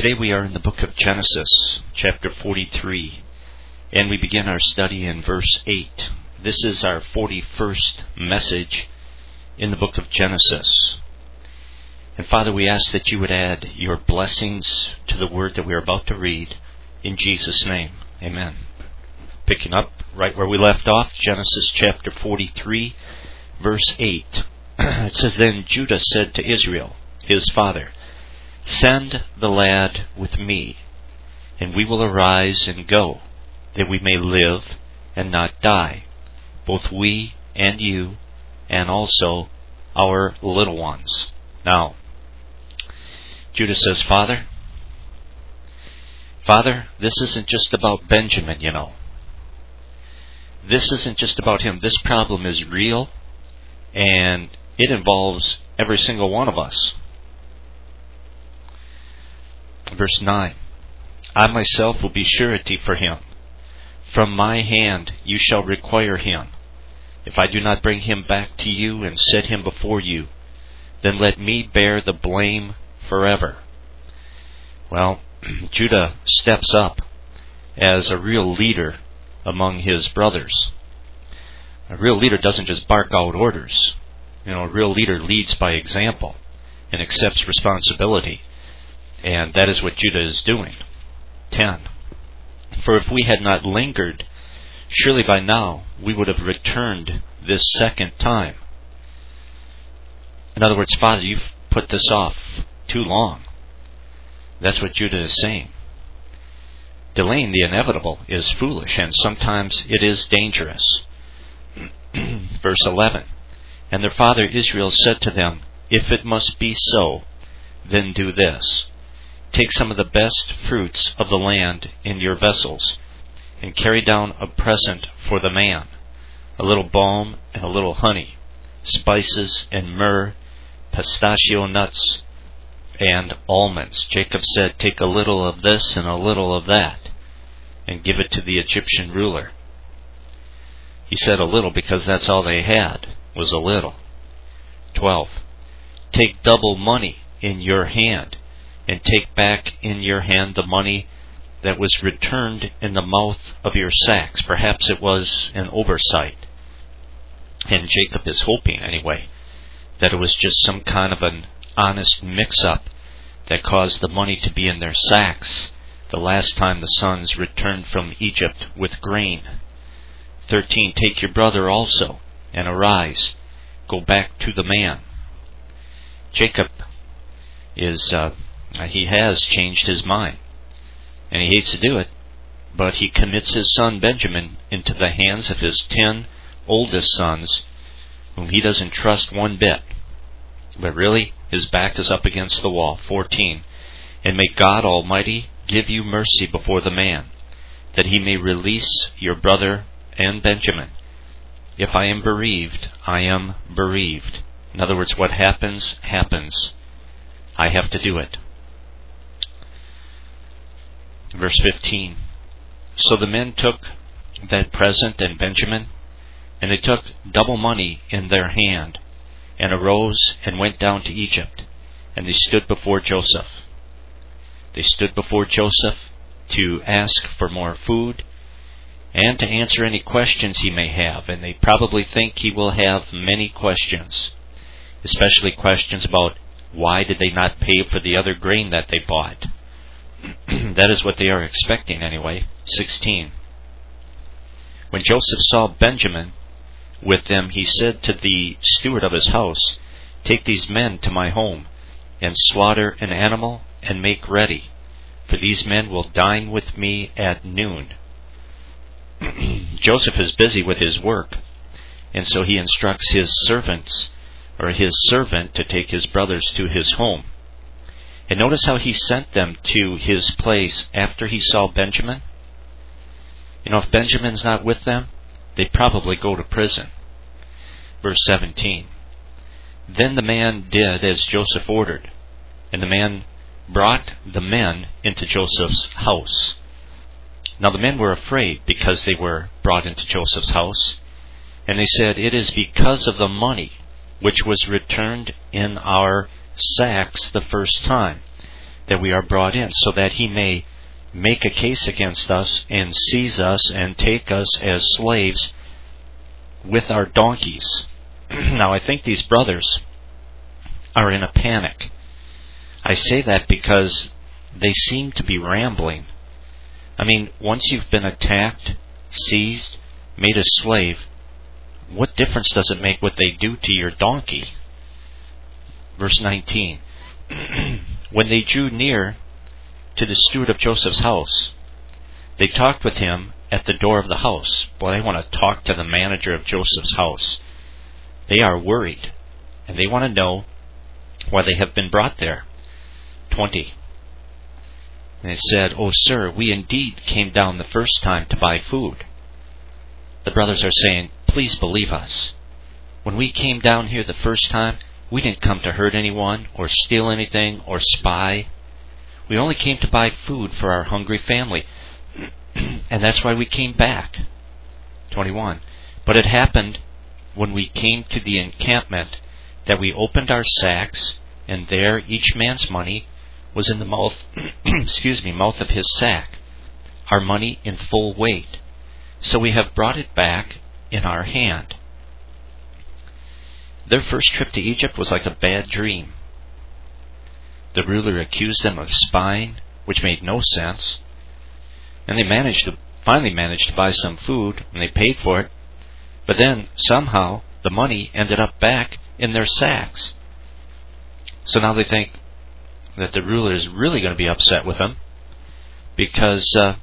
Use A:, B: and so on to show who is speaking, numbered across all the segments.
A: Today we are in the book of Genesis, chapter 43, and we begin our study in verse 8. This is our 41st message in the book of Genesis. And Father, we ask that you would add your blessings to the word that we are about to read, in Jesus' name. Amen. Picking up right where we left off, Genesis chapter 43, verse 8. It says, Then Judah said to Israel, his father, Send the lad with me, and we will arise and go, that we may live and not die, both we and you, and also our little ones. Now, Judah says, Father, this isn't just about Benjamin, you know. This isn't just about him. This problem is real, and it involves every single one of us. Verse 9, I myself will be surety for him. From my hand you shall require him. If I do not bring him back to you and set him before you, then let me bear the blame forever. Well, Judah steps up as a real leader among his brothers. A real leader doesn't just bark out orders. A real leader leads by example and accepts responsibility. And that is what Judah is doing. 10. For if we had not lingered, surely by now we would have returned this second time. In other words, Father, you've put this off too long. That's what Judah is saying. Delaying the inevitable is foolish, and sometimes it is dangerous. Verse 11. And their father Israel said to them, If it must be so, then do this. Take some of the best fruits of the land in your vessels, and carry down a present for the man, a little balm and a little honey, spices and myrrh, pistachio nuts, and almonds. Jacob said, Take a little of this and a little of that, and give it to the Egyptian ruler. He said a little because that's all they had, was a little. 12. Take double money in your hand, and take back in your hand the money that was returned in the mouth of your sacks. Perhaps it was an oversight. And Jacob is hoping, anyway, that it was just some kind of an honest mix-up that caused the money to be in their sacks the last time the sons returned from Egypt with grain. 13. Take your brother also, and arise. Go back to the man. Jacob he has changed his mind, and he hates to do it, but he commits his son Benjamin into the hands of his 10 oldest sons, whom he doesn't trust one bit. But really, his back is up against the wall. 14. And may God Almighty give you mercy before the man, that he may release your brother and Benjamin. If I am bereaved, I am bereaved. In other words, what happens, happens. I have to do it. Verse 15. So the men took that present and Benjamin, and they took double money in their hand, and arose and went down to Egypt, and they stood before Joseph. They stood before Joseph to ask for more food, and to answer any questions he may have, and they probably think he will have many questions, especially questions about why did they not pay for the other grain that they bought. That is what they are expecting anyway. 16. When Joseph saw Benjamin with them, he said to the steward of his house, Take these men to my home, and slaughter an animal, and make ready, for these men will dine with me at noon. Joseph is busy with his work, and so he instructs his servant to take his brothers to his home. And notice how he sent them to his place after he saw Benjamin. If Benjamin's not with them, they probably go to prison. Verse 17. Then the man did as Joseph ordered, and the man brought the men into Joseph's house. Now the men were afraid because they were brought into Joseph's house, and they said, It is because of the money which was returned in our sacks the first time, that we are brought in, so that he may make a case against us and seize us and take us as slaves with our donkeys. Now, I think these brothers are in a panic. I say that because they seem to be rambling. I mean, once you've been attacked, seized, made a slave, what difference does it make what they do to your donkey? Verse 19. When they drew near to the steward of Joseph's house, they talked with him at the door of the house. Boy, they want to talk to the manager of Joseph's house. They are worried, and they want to know why they have been brought there. 20. And they said, "O sir, we indeed came down the first time to buy food." The brothers are saying, "Please believe us. When we came down here the first time, we didn't come to hurt anyone, or steal anything, or spy. We only came to buy food for our hungry family, and that's why we came back." 21. But it happened when we came to the encampment that we opened our sacks, and there each man's money was in the mouth mouth of his sack, our money in full weight. So we have brought it back in our hand. Their first trip to Egypt was like a bad dream. The ruler accused them of spying, which made no sense. And they finally managed to buy some food, and they paid for it. But then, somehow, the money ended up back in their sacks. So now they think that the ruler is really going to be upset with them, because, I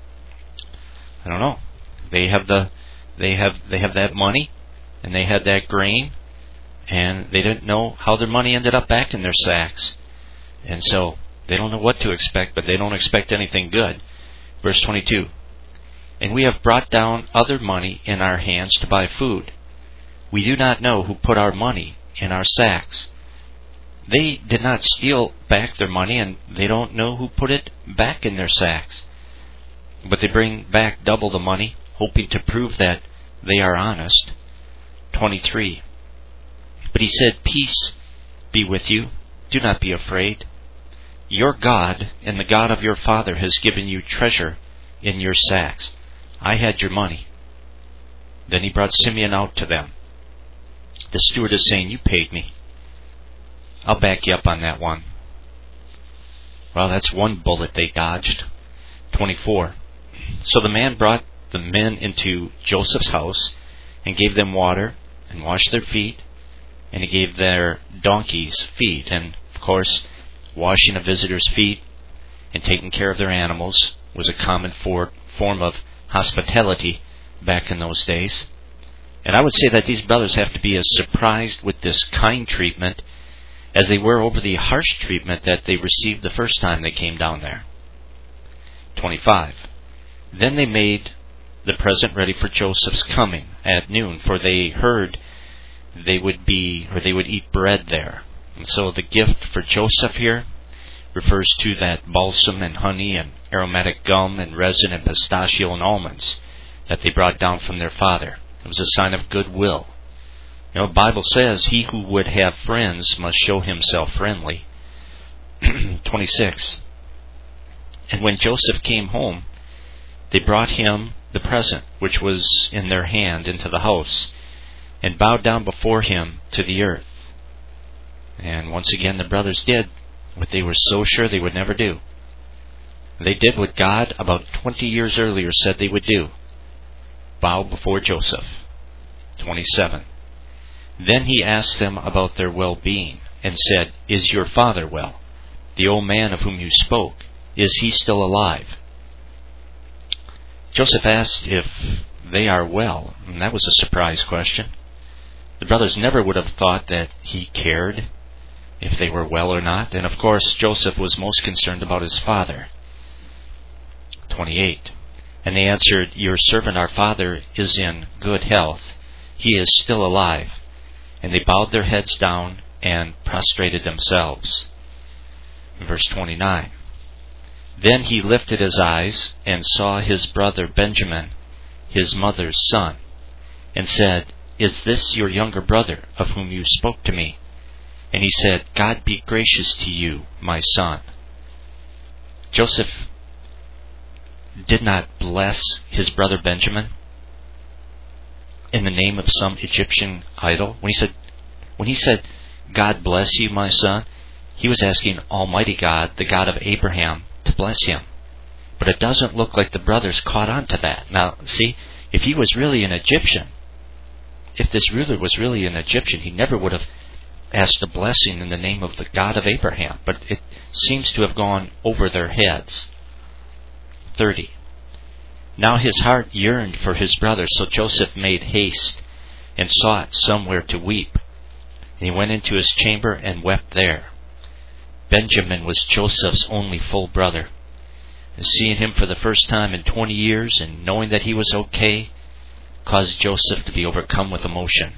A: don't know, they have that money, and they had that grain, and they didn't know how their money ended up back in their sacks. And so they don't know what to expect, but they don't expect anything good. Verse 22. And we have brought down other money in our hands to buy food. We do not know who put our money in our sacks. They did not steal back their money, and they don't know who put it back in their sacks. But they bring back double the money, hoping to prove that they are honest. 23. But he said, "Peace be with you. Do not be afraid. Your God and the God of your father has given you treasure in your sacks. I had your money." Then he brought Simeon out to them. The steward is saying, "You paid me. I'll back you up on that one." Well, that's one bullet they dodged. 24. So the man brought the men into Joseph's house and gave them water and washed their feet, and he gave their donkeys feed. And, of course, washing a visitor's feet and taking care of their animals was a common form of hospitality back in those days. And I would say that these brothers have to be as surprised with this kind treatment as they were over the harsh treatment that they received the first time they came down there. 25. Then they made the present ready for Joseph's coming at noon, for they heard they would eat bread there. And so the gift for Joseph here refers to that balsam and honey and aromatic gum and resin and pistachio and almonds that they brought down from their father. It was a sign of goodwill. You know, the Bible says, "He who would have friends must show himself friendly." 26. And when Joseph came home, they brought him the present which was in their hand into the house, and bowed down before him to the earth. And once again the brothers did what they were so sure they would never do. They did what God about 20 years earlier said they would do: bow before Joseph. 27. Then he asked them about their well-being, and said, "Is your father well? The old man of whom you spoke, is he still alive?" Joseph asked if they are well, and that was a surprise question. The brothers never would have thought that he cared if they were well or not, and of course Joseph was most concerned about his father. 28. And they answered, "Your servant our father is in good health. He is still alive." And they bowed their heads down and prostrated themselves. Verse 29. Then he lifted his eyes and saw his brother Benjamin, his mother's son, and said, "Is this your younger brother of whom you spoke to me?" And he said, "God be gracious to you, my son." Joseph did not bless his brother Benjamin in the name of some Egyptian idol. When he said, God bless you, my son, he was asking Almighty God, the God of Abraham, to bless him. But it doesn't look like the brothers caught on to that. Now, see, if he was really an Egyptian, if this ruler was really an Egyptian, he never would have asked a blessing in the name of the God of Abraham. But it seems to have gone over their heads. 30. Now his heart yearned for his brothers, so Joseph made haste and sought somewhere to weep. And he went into his chamber and wept there. Benjamin was Joseph's only full brother. And seeing him for the first time in 20 years and knowing that he was okay caused Joseph to be overcome with emotion.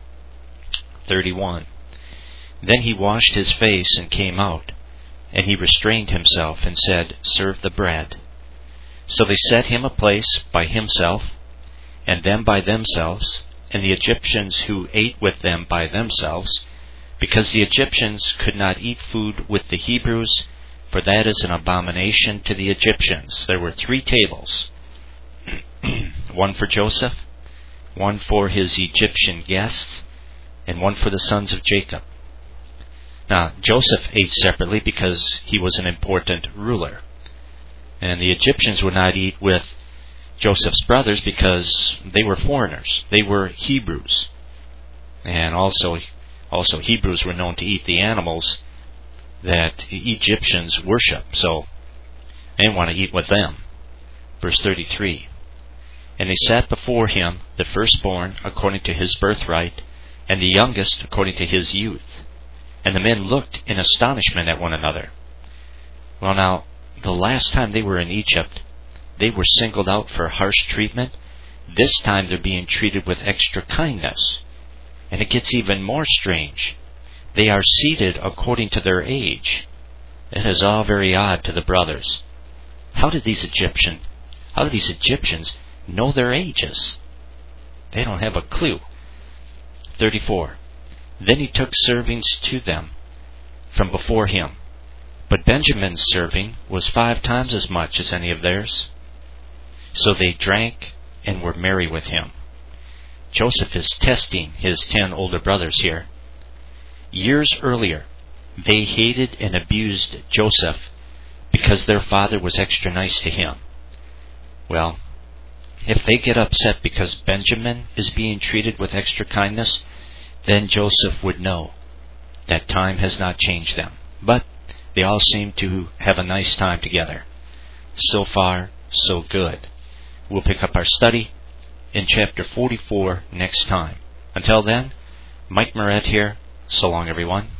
A: 31. Then he washed his face and came out, and he restrained himself and said, Serve the bread. So they set him a place by himself, and them by themselves, and the Egyptians who ate with them by themselves, because the Egyptians could not eat food with the Hebrews, for that is an abomination to the Egyptians. There were 3 tables, one for Joseph, one for his Egyptian guests, and one for the sons of Jacob. Now, Joseph ate separately because he was an important ruler. And the Egyptians would not eat with Joseph's brothers because they were foreigners. They were Hebrews. And also Hebrews were known to eat the animals that Egyptians worship. So they didn't want to eat with them. Verse 33. And they sat before him, the firstborn according to his birthright, and the youngest according to his youth. And the men looked in astonishment at one another. Well, now, the last time they were in Egypt, they were singled out for harsh treatment. This time they're being treated with extra kindness. And it gets even more strange. They are seated according to their age. It is all very odd to the brothers. How did these Egyptians know their ages? They don't have a clue. 34. Then he took servings to them from before him. But Benjamin's serving was 5 times as much as any of theirs. So they drank and were merry with him. Joseph is testing his 10 older brothers here. Years earlier, they hated and abused Joseph because their father was extra nice to him. Well, if they get upset because Benjamin is being treated with extra kindness, then Joseph would know that time has not changed them. But they all seem to have a nice time together. So far, so good. We'll pick up our study in chapter 44 next time. Until then, Mike Moret here. So long, everyone.